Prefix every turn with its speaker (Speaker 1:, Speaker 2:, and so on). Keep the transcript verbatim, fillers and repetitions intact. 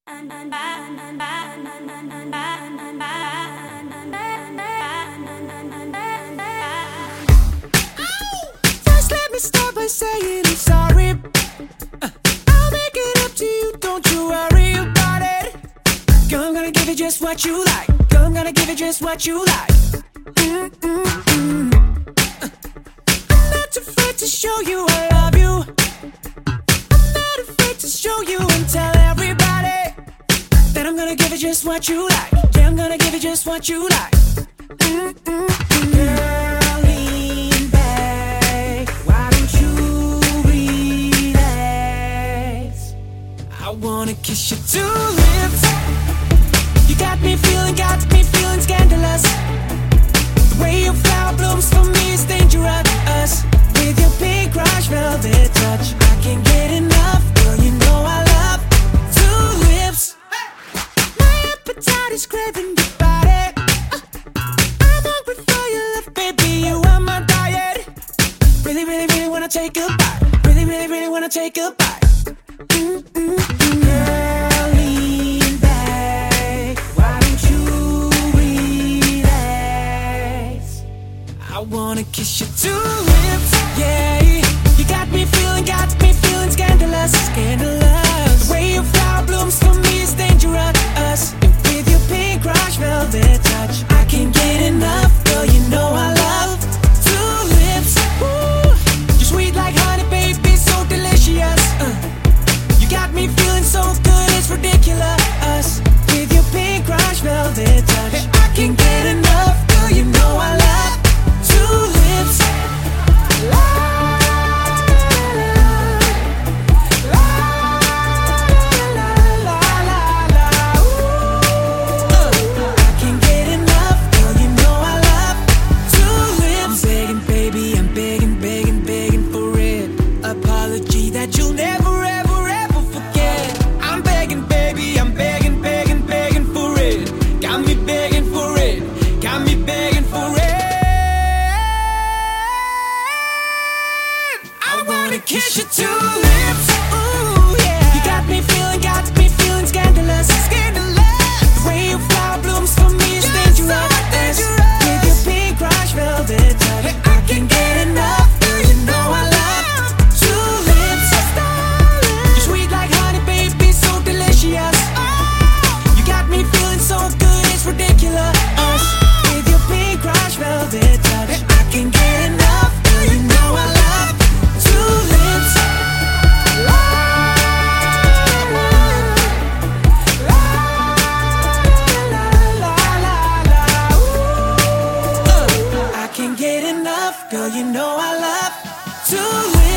Speaker 1: First, let me start by saying I'm sorry. Uh, I'll make it up to you, don't you worry about it. I'm gonna give you just what you like. I'm gonna give you just what you like. Mm-mm-mm. Uh, I'm not afraid to show you I love you. I'm not afraid to show you and tell everybody that I'm gonna give you just what you like. Yeah, I'm gonna give you just what you like. Mm-mm-mm. Girl, lean back. Why don't you relax? I wanna kiss your two lips. You got me feeling, got me feeling scandalous. The way your flower blooms for me is dangerous. With your pink rush velvet touch, I can't get enough. Girl, you know I love two lips. My appetite is craving your body. I'm hungry for your love, baby, you are my diet. Really, really, really wanna take a bite. Really, really, really wanna take a bite. Mm-mm-mm. Girl, lean back. Why don't you relax? I wanna kiss your two lips. Yeah, you got me feeling, got me feeling scandalous, scandalous. The way your flower blooms for me is dangerous. And with your pink rush velvet touch, I can't get enough. Girl, you know I love two lips. Ooh, you're sweet like honey, baby, so delicious. Uh, you got me feeling so good, it's ridiculous. With your pink rush velvet touch, I can't get enough. Girl, you know I love two lips. La, la, la, la, la, la, la. Ooh, I can't get enough. Girl, you know I love two lips. I'm begging, baby, I'm begging, begging, begging for it. Apology that you'll never, ever, ever forget. I'm begging, baby, I'm begging, begging, begging for it. Got me begging for it. Got me begging for it. I wanna kiss your two lips. Ooh, yeah. You got me feeling, got me feeling scandalous, scandalous. The way your flower blooms for me is dangerous. With your pink rush velvet touch, I can't get enough. Girl, you know I love two lips. You're sweet like honey, baby, so delicious. You got me feeling so good, it's ridiculous. With your pink rush velvet touch, I can't get enough. Girl, you know I love two lips. La, la, la, la, la, la, la. Ooh, I can't get enough. Girl, you know I love two lips.